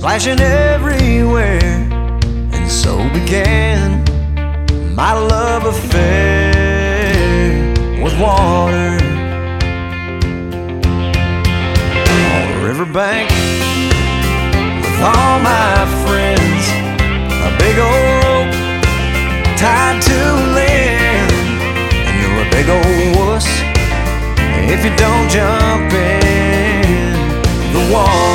splashing everywhere. And so began my love affair with water. On the riverbank with all my friends, a big old rope tied to a limb.